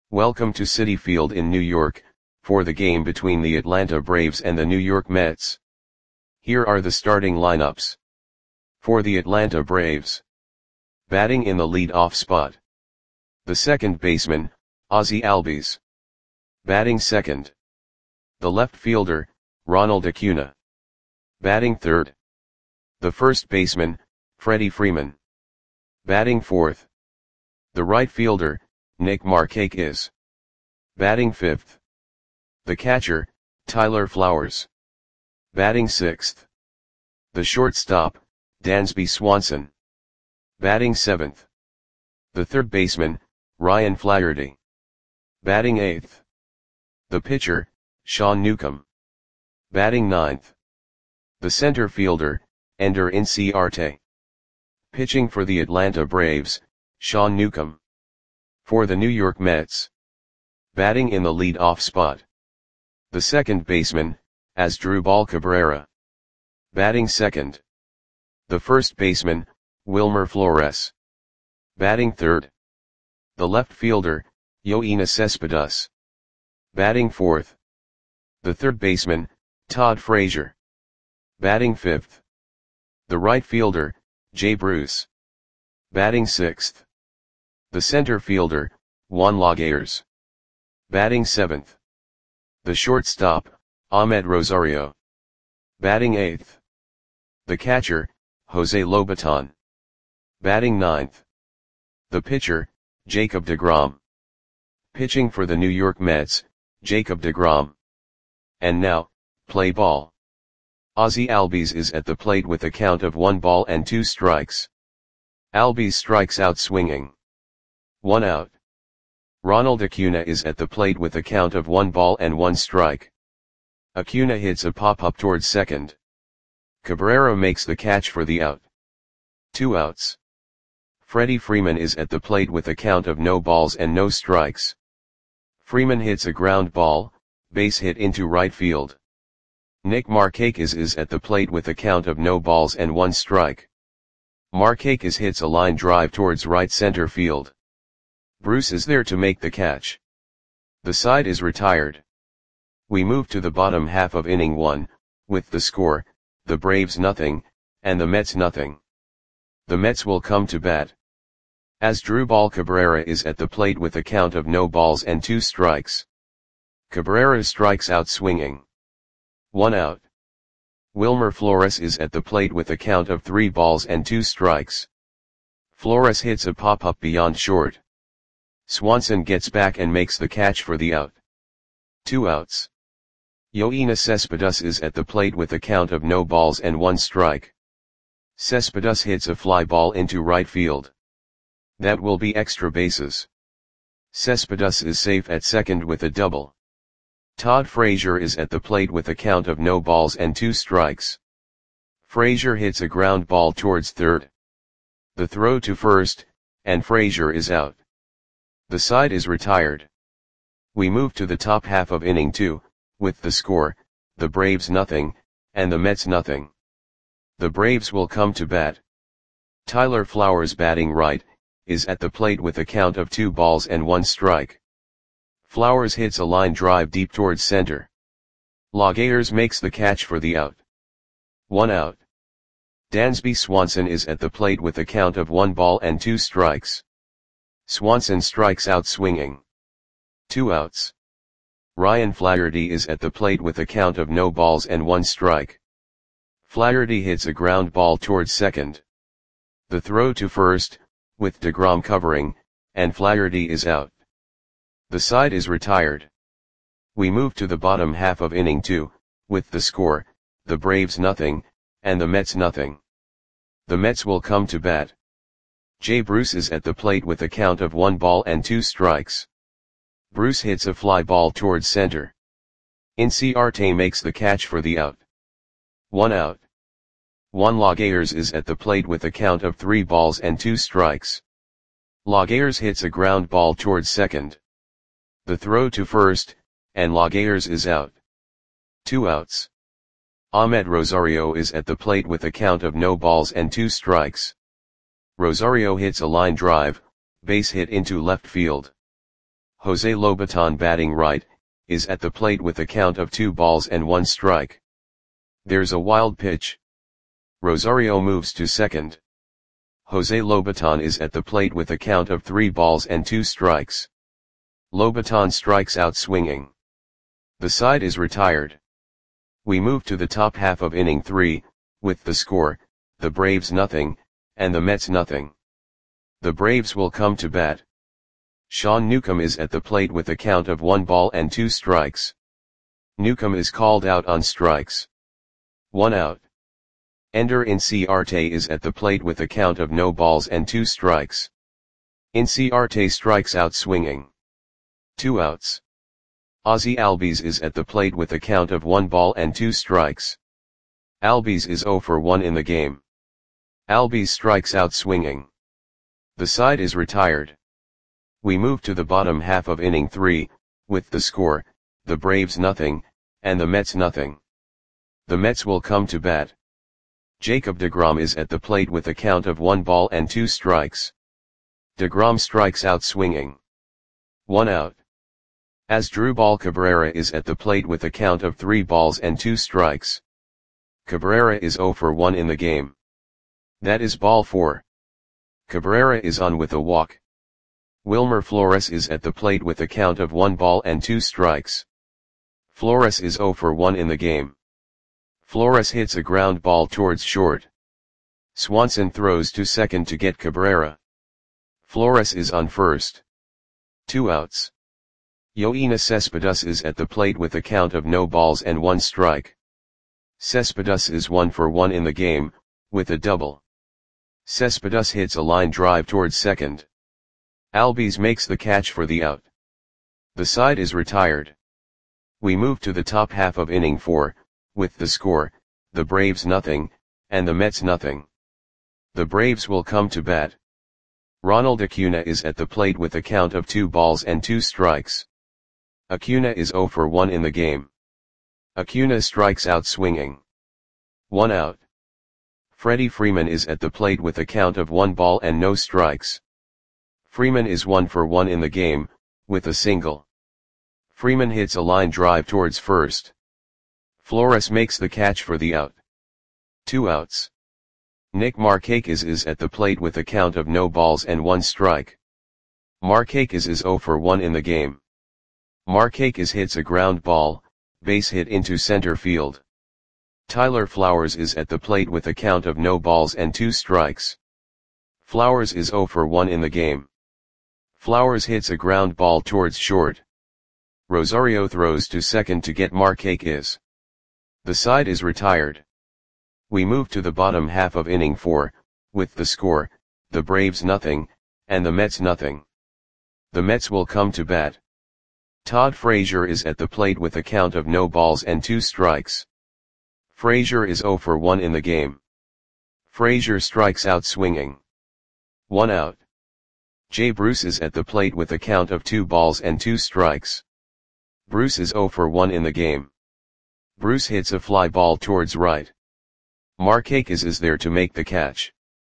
Welcome to Citi Field in New York, for the game between the Atlanta Braves and the New York Mets. Here are the starting lineups. For the Atlanta Braves. Batting in the lead-off spot. The second baseman, Ozzie Albies. Batting second. The left fielder, Ronald Acuna. Batting third. The first baseman, Freddie Freeman. Batting fourth. The right fielder, Nick Markakis. Batting fifth. The catcher, Tyler Flowers. Batting sixth. The shortstop, Dansby Swanson. Batting seventh. The third baseman, Ryan Flaherty. Batting eighth. The pitcher, Sean Newcomb. Batting ninth. The center fielder, Ender Inciarte. Pitching for the Atlanta Braves, Sean Newcomb. For the New York Mets. Batting in the lead-off spot. The second baseman, Asdrubal Cabrera. Batting second. The first baseman, Wilmer Flores. Batting third. The left fielder, Yoenis Cespedes. Batting fourth. The third baseman, Todd Frazier. Batting fifth. The right fielder, Jay Bruce. Batting sixth. The center fielder, Juan Laguerre. Batting seventh. The shortstop, Ahmed Rosario. Batting eighth. The catcher, Jose Lobaton. Batting ninth. The pitcher, Jacob deGrom. Pitching for the New York Mets, Jacob deGrom. And now, play ball. Ozzie Albies is at the plate with a count of 1 ball and 2 strikes. Albies strikes out swinging. 1 out. Ronald Acuna is at the plate with a count of 1 ball and 1 strike. Acuna hits a pop-up towards second. Cabrera makes the catch for the out. 2 outs. Freddie Freeman is at the plate with a count of no balls and no strikes. Freeman hits a ground ball, base hit into right field. Nick Markakis is at the plate with a count of no balls and 1 strike. Markakis hits a line drive towards right center field. Bruce is there to make the catch. The side is retired. We move to the bottom half of inning 1, with the score, the Braves nothing, and the Mets nothing. The Mets will come to bat. Asdrubal Cabrera is at the plate with a count of no balls and 2 strikes. Cabrera strikes out swinging. 1 out. Wilmer Flores is at the plate with a count of 3 balls and 2 strikes. Flores hits a pop-up beyond short. Swanson gets back and makes the catch for the out. 2 outs. Yoenis Cespedes is at the plate with a count of no balls and 1 strike. Cespedes hits a fly ball into right field. That will be extra bases. Cespedes is safe at second with a double. Todd Frazier is at the plate with a count of no balls and 2 strikes. Frazier hits a ground ball towards third. The throw to first, and Frazier is out. The side is retired. We move to the top half of inning 2, with the score, the Braves nothing, and the Mets nothing. The Braves will come to bat. Tyler Flowers batting right, is at the plate with a count of 2 balls and 1 strike. Flowers hits a line drive deep towards center. Laguerre makes the catch for the out. 1 out. Dansby Swanson is at the plate with a count of 1 ball and 2 strikes. Swanson strikes out swinging. 2 outs. Ryan Flaherty is at the plate with a count of no balls and 1 strike. Flaherty hits a ground ball towards second. The throw to first, with deGrom covering, and Flaherty is out. The side is retired. We move to the bottom half of inning 2, with the score, the Braves nothing, and the Mets nothing. The Mets will come to bat. Jay Bruce is at the plate with a count of 1 ball and 2 strikes. Bruce hits a fly ball towards center. Inciarte makes the catch for the out. 1 out. Juan Laguerre is at the plate with a count of 3 balls and 2 strikes. Laguerre hits a ground ball towards second. The throw to first, and Laguerre is out. 2 outs. Ahmed Rosario is at the plate with a count of no balls and 2 strikes. Rosario hits a line drive, base hit into left field. Jose Lobaton batting right, is at the plate with a count of 2 balls and 1 strike. There's a wild pitch. Rosario moves to second. Jose Lobaton is at the plate with a count of 3 balls and 2 strikes. Lobaton strikes out swinging. The side is retired. We move to the top half of inning 3, with the score, the Braves nothing, and the Mets nothing. The Braves will come to bat. Sean Newcomb is at the plate with a count of 1 ball and 2 strikes. Newcomb is called out on strikes. 1 out. Ender Inciarte is at the plate with a count of no balls and 2 strikes. Inciarte strikes out swinging. 2 outs. Ozzie Albies is at the plate with a count of 1 ball and 2 strikes. Albies is 0 for 1 in the game. Albies strikes out swinging. The side is retired. We move to the bottom half of inning 3, with the score, the Braves nothing, and the Mets nothing. The Mets will come to bat. Jacob deGrom is at the plate with a count of 1 ball and 2 strikes. deGrom strikes out swinging. 1 out. Asdrubal Cabrera is at the plate with a count of 3 balls and 2 strikes. Cabrera is 0 for 1 in the game. That is ball 4. Cabrera is on with a walk. Wilmer Flores is at the plate with a count of 1 ball and 2 strikes. Flores is 0 for 1 in the game. Flores hits a ground ball towards short. Swanson throws to second to get Cabrera. Flores is on first. 2 outs. Yoenis Cespedes is at the plate with a count of no balls and 1 strike. Cespedes is 1 for 1 in the game, with a double. Cespedes hits a line drive towards second. Albies makes the catch for the out. The side is retired. We move to the top half of inning 4, with the score, the Braves nothing, and the Mets nothing. The Braves will come to bat. Ronald Acuna is at the plate with a count of 2 balls and 2 strikes. Acuna is 0 for 1 in the game. Acuna strikes out swinging. 1 out. Freddie Freeman is at the plate with a count of 1 ball and no strikes. Freeman is 1 for 1 in the game, with a single. Freeman hits a line drive towards first. Flores makes the catch for the out. 2 outs. Nick Markakis is at the plate with a count of no balls and 1 strike. Markakis is 0 for 1 in the game. Markakis hits a ground ball, base hit into center field. Tyler Flowers is at the plate with a count of no balls and 2 strikes. Flowers is 0 for 1 in the game. Flowers hits a ground ball towards short. Rosario throws to second to get Markakis. The side is retired. We move to the bottom half of inning 4, with the score, the Braves nothing, and the Mets nothing. The Mets will come to bat. Todd Frazier is at the plate with a count of no balls and 2 strikes. Frazier is 0 for 1 in the game. Frazier strikes out swinging. 1 out. Jay Bruce is at the plate with a count of 2 balls and 2 strikes. Bruce is 0 for 1 in the game. Bruce hits a fly ball towards right. Markakis is there to make the catch.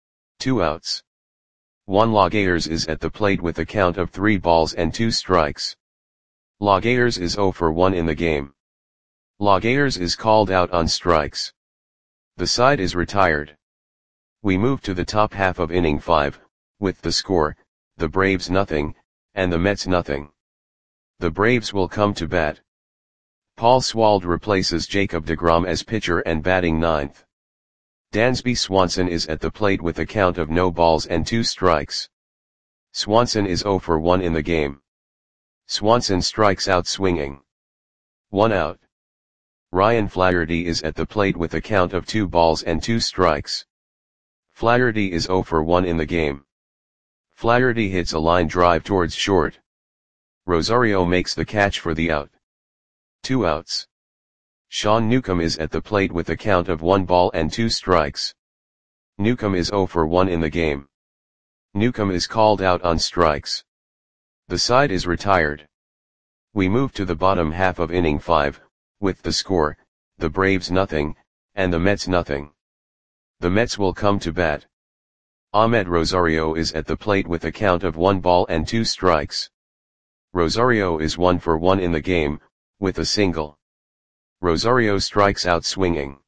2 outs. Juan Lagares is at the plate with a count of 3 balls and 2 strikes. Lagares is 0 for 1 in the game. Lagares is called out on strikes. The side is retired. We move to the top half of inning 5, with the score, the Braves nothing, and the Mets nothing. The Braves will come to bat. Paul Swald replaces Jacob deGrom as pitcher and batting ninth. Dansby Swanson is at the plate with a count of no balls and 2 strikes. Swanson is 0 for 1 in the game. Swanson strikes out swinging. 1 out. Ryan Flaherty is at the plate with a count of 2 balls and 2 strikes. Flaherty is 0 for 1 in the game. Flaherty hits a line drive towards short. Rosario makes the catch for the out. 2 outs. Sean Newcomb is at the plate with a count of 1 ball and 2 strikes. Newcomb is 0 for 1 in the game. Newcomb is called out on strikes. The side is retired. We move to the bottom half of inning 5, with the score, the Braves nothing, and the Mets nothing. The Mets will come to bat. Ahmed Rosario is at the plate with a count of 1 ball and 2 strikes. Rosario is 1 for 1 in the game, with a single. Rosario strikes out swinging.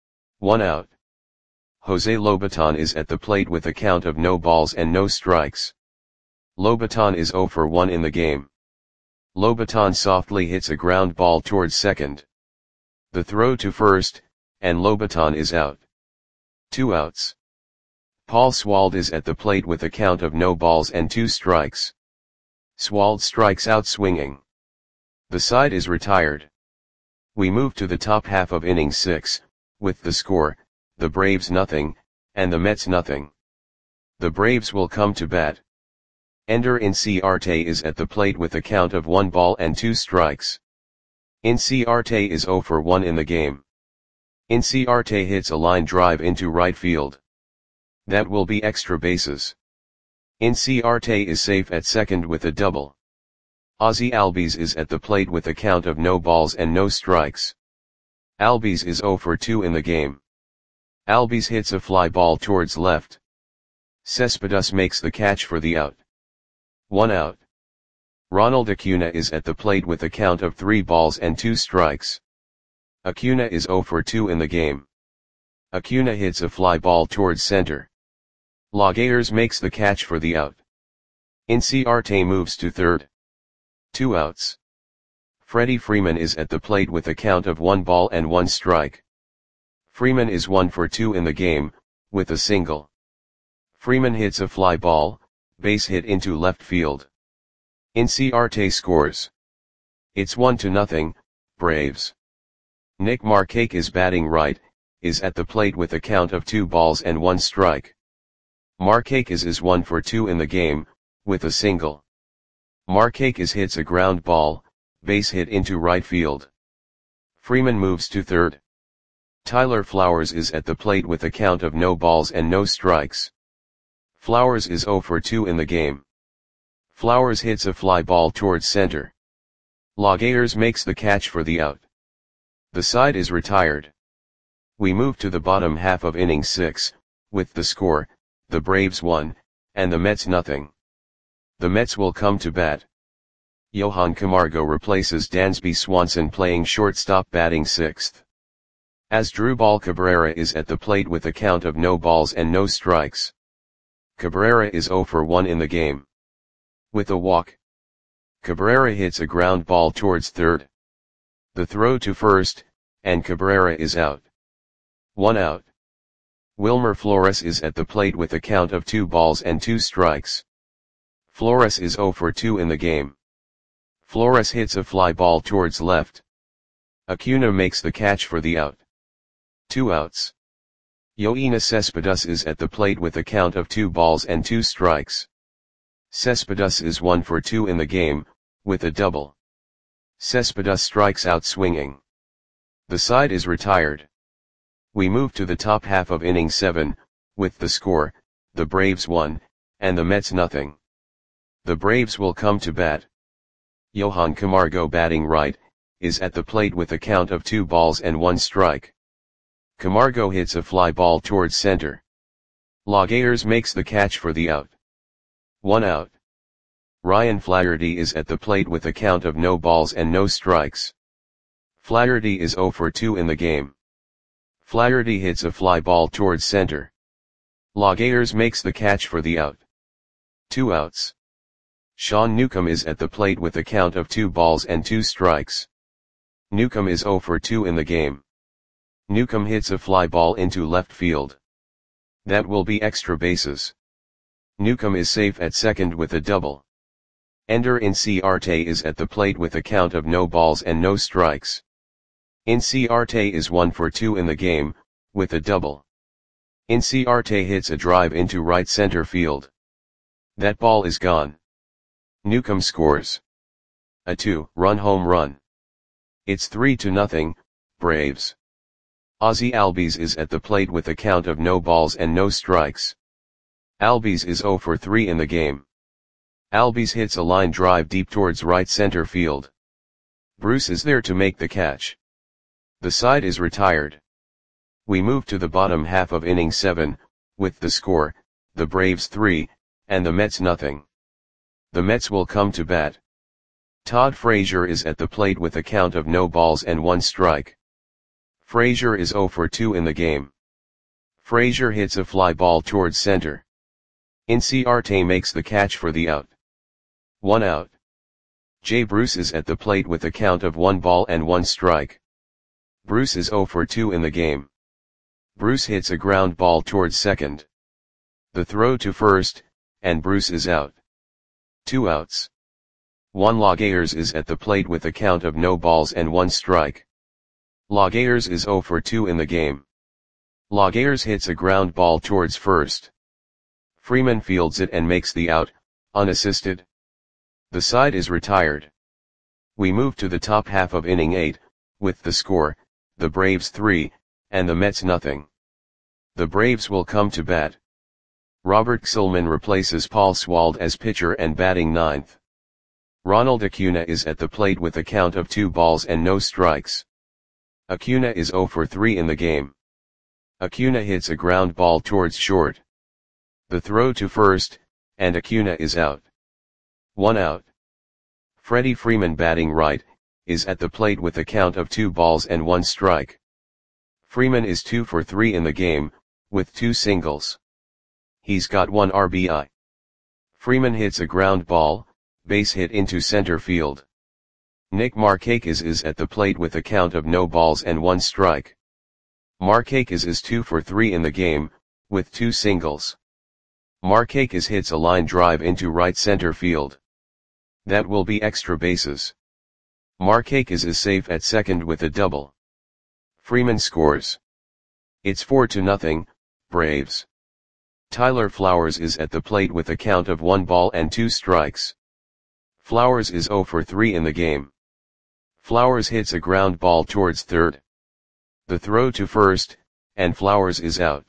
1 out. Jose Lobaton is at the plate with a count of no balls and no strikes. Lobaton is 0 for 1 in the game. Lobaton softly hits a ground ball towards second. The throw to first, and Lobaton is out. 2 outs. Paul Swald is at the plate with a count of no balls and 2 strikes. Swald strikes out swinging. The side is retired. We move to the top half of inning 6, with the score, the Braves nothing, and the Mets nothing. The Braves will come to bat. Ender Inciarte is at the plate with a count of 1 ball and 2 strikes. Inciarte is 0 for 1 in the game. Inciarte hits a line drive into right field. That will be extra bases. Inciarte is safe at second with a double. Ozzie Albies is at the plate with a count of no balls and no strikes. Albies is 0 for 2 in the game. Albies hits a fly ball towards left. Cespedes makes the catch for the out. 1 out. Ronald Acuna is at the plate with a count of 3 balls and 2 strikes. Acuna is 0 for 2 in the game. Acuna hits a fly ball towards center. Laguerre makes the catch for the out. Inciarte moves to third. 2 outs. Freddie Freeman is at the plate with a count of 1 ball and 1 strike. Freeman is 1 for 2 in the game, with a single. Freeman hits a fly ball, base hit into left field. Inciarte scores. It's 1-0, Braves. Nick Markakis is batting right, is at the plate with a count of 2 balls and 1 strike. Markakis is 1 for 2 in the game, with a single. Markakis hits a ground ball, base hit into right field. Freeman moves to third. Tyler Flowers is at the plate with a count of no balls and no strikes. Flowers is 0 for 2 in the game. Flowers hits a fly ball towards center. Laguerre makes the catch for the out. The side is retired. We move to the bottom half of inning 6, with the score, the Braves 1, and the Mets nothing. The Mets will come to bat. Johan Camargo replaces Dansby Swanson playing shortstop batting 6th. Asdrubal Cabrera is at the plate with a count of no balls and no strikes. Cabrera is 0 for 1 in the game. With a walk. Cabrera hits a ground ball towards third. The throw to first, and Cabrera is out. 1 out. Wilmer Flores is at the plate with a count of 2 balls and 2 strikes. Flores is 0 for 2 in the game. Flores hits a fly ball towards left. Acuna makes the catch for the out. 2 outs. Yoenis Cespedes is at the plate with a count of 2 balls and 2 strikes. Cespedes is 1 for 2 in the game, with a double. Cespedes strikes out swinging. The side is retired. We move to the top half of inning 7, with the score, the Braves 1, and the Mets nothing. The Braves will come to bat. Johan Camargo batting right, is at the plate with a count of 2 balls and 1 strike. Camargo hits a fly ball towards center. Laguerre makes the catch for the out. 1 out. Ryan Flaherty is at the plate with a count of no balls and no strikes. Flaherty is 0 for 2 in the game. Flaherty hits a fly ball towards center. Laguerre makes the catch for the out. 2 outs. Sean Newcomb is at the plate with a count of 2 balls and 2 strikes. Newcomb is 0 for 2 in the game. Newcomb hits a fly ball into left field. That will be extra bases. Newcomb is safe at second with a double. Ender Inciarte is at the plate with a count of no balls and no strikes. Inciarte is 1 for 2 in the game, with a double. Inciarte hits a drive into right center field. That ball is gone. Newcomb scores a 2-run home run. It's 3-0, Braves. Ozzie Albies is at the plate with a count of no balls and no strikes. Albies is 0 for 3 in the game. Albies hits a line drive deep towards right center field. Bruce is there to make the catch. The side is retired. We move to the bottom half of inning 7, with the score, the Braves 3, and the Mets nothing. The Mets will come to bat. Todd Frazier is at the plate with a count of no balls and 1 strike. Frazier is 0 for 2 in the game. Frazier hits a fly ball towards center. Inciarte makes the catch for the out. 1 out. Jay Bruce is at the plate with a count of 1 ball and 1 strike. Bruce is 0 for 2 in the game. Bruce hits a ground ball towards second. The throw to first, and Bruce is out. 2 outs. Juan Laguerre is at the plate with a count of no balls and 1 strike. Laguerre is 0 for 2 in the game. Laguerre hits a ground ball towards first. Freeman fields it and makes the out, unassisted. The side is retired. We move to the top half of inning 8, with the score, the Braves 3, and the Mets nothing. The Braves will come to bat. Robert Gsellman replaces Paul Swald as pitcher and batting 9th. Ronald Acuna is at the plate with a count of 2 balls and no strikes. Acuna is 0 for 3 in the game. Acuna hits a ground ball towards short. The throw to first, and Acuna is out. 1 out. Freddie Freeman batting right, is at the plate with a count of 2 balls and 1 strike. Freeman is 2 for 3 in the game, with 2 singles. He's got 1 RBI. Freeman hits a ground ball, base hit into center field. Nick Markakis is at the plate with a count of no balls and 1 strike. Markakis is 2 for 3 in the game, with 2 singles. Markakis hits a line drive into right center field. That will be extra bases. Markakis is safe at second with a double. Freeman scores. It's 4-0, Braves. Tyler Flowers is at the plate with a count of 1 ball and 2 strikes. Flowers is 0 for 3 in the game. Flowers hits a ground ball towards third. The throw to first, and Flowers is out.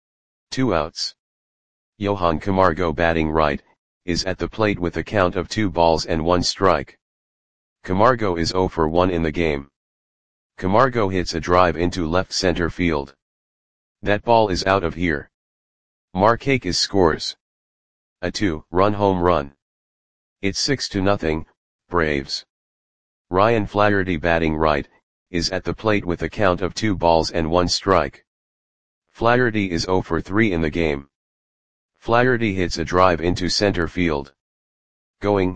2 outs. Johan Camargo batting right, is at the plate with a count of 2 balls and 1 strike. Camargo is 0 for 1 in the game. Camargo hits a drive into left center field. That ball is out of here. Markakis scores. A 2-run home run. It's 6-0, Braves. Ryan Flaherty batting right, is at the plate with a count of 2 balls and 1 strike. Flaherty is 0 for 3 in the game. Flaherty hits a drive into center field. Going,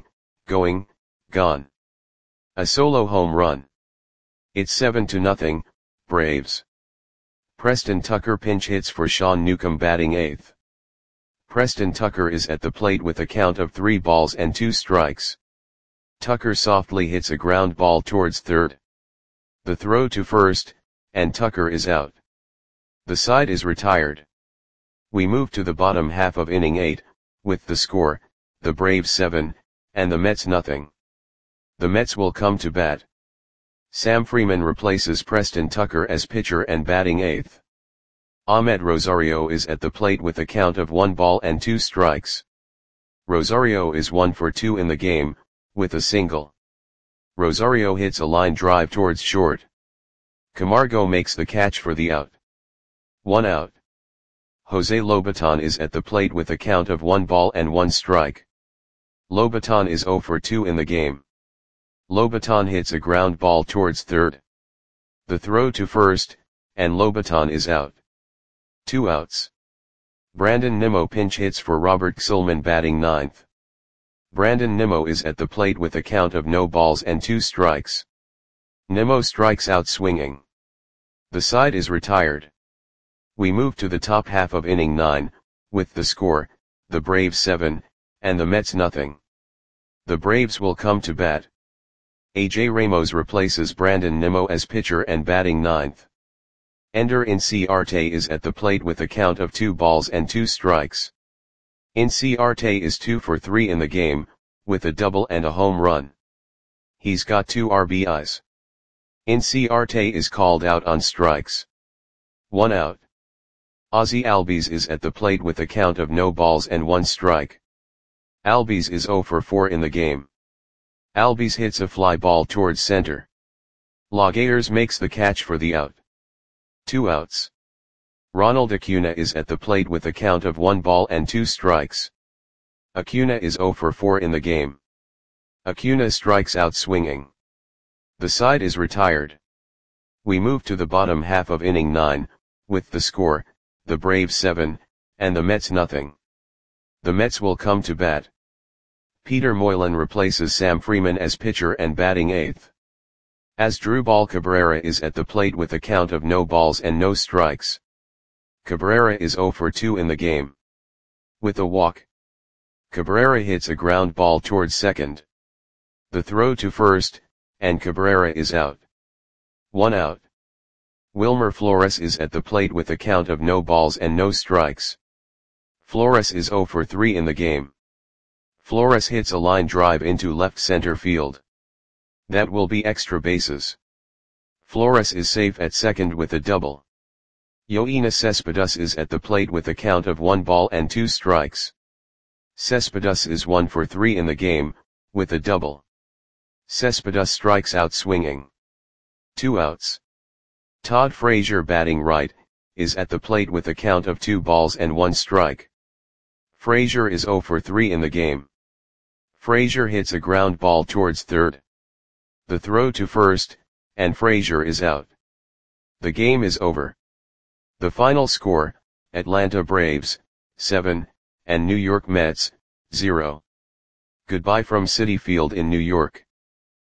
gone. A solo home run. It's 7-0, Braves. Preston Tucker pinch hits for Sean Newcomb batting 8th. Preston Tucker is at the plate with a count of 3 balls and 2 strikes. Tucker softly hits a ground ball towards third. The throw to first, and Tucker is out. The side is retired. We move to the bottom half of inning 8, with the score, the Braves 7, and the Mets nothing. The Mets will come to bat. Sam Freeman replaces Preston Tucker as pitcher and batting 8th. Ahmed Rosario is at the plate with a count of 1 ball and 2 strikes. Rosario is 1 for 2 in the game, with a single. Rosario hits a line drive towards short. Camargo makes the catch for the out. 1 out. Jose Lobaton is at the plate with a count of 1 ball and 1 strike. Lobaton is 0 for 2 in the game. Lobaton hits a ground ball towards third. The throw to first, and Lobaton is out. 2 outs. Brandon Nimmo pinch hits for Robert Gsellman batting 9th. Brandon Nimmo is at the plate with a count of no balls and 2 strikes. Nimmo strikes out swinging. The side is retired. We move to the top half of inning 9, with the score, the Braves 7, and the Mets nothing. The Braves will come to bat. A.J. Ramos replaces Brandon Nimmo as pitcher and batting 9th. Ender Inciarte is at the plate with a count of 2 balls and 2 strikes. Inciarte is 2 for 3 in the game, with a double and a home run. He's got 2 RBIs. Inciarte is called out on strikes. 1 out. Ozzie Albies is at the plate with a count of no balls and 1 strike. Albies is 0 for 4 in the game. Albies hits a fly ball towards center. Laguerre makes the catch for the out. 2 outs. Ronald Acuna is at the plate with a count of 1 ball and 2 strikes. Acuna is 0 for 4 in the game. Acuna strikes out swinging. The side is retired. We move to the bottom half of inning 9, with the score, the Braves 7, and the Mets nothing. The Mets will come to bat. Peter Moylan replaces Sam Freeman as pitcher and batting 8th. Asdrubal Cabrera is at the plate with a count of no balls and no strikes. Cabrera is 0 for 2 in the game. With a walk, Cabrera hits a ground ball towards second. The throw to first, and Cabrera is out. 1 out. Wilmer Flores is at the plate with a count of no balls and no strikes. Flores is 0 for 3 in the game. Flores hits a line drive into left center field. That will be extra bases. Flores is safe at second with a double. Yoenis Cespedes is at the plate with a count of 1 ball and 2 strikes. Cespedes is 1 for 3 in the game, with a double. Cespedes strikes out swinging. 2 outs. Todd Frazier batting right, is at the plate with a count of 2 balls and 1 strike. Frazier is 0 for 3 in the game. Frazier hits a ground ball towards third. The throw to first, and Frazier is out. The game is over. The final score, Atlanta Braves, 7, and New York Mets, 0. Goodbye from Citi Field in New York.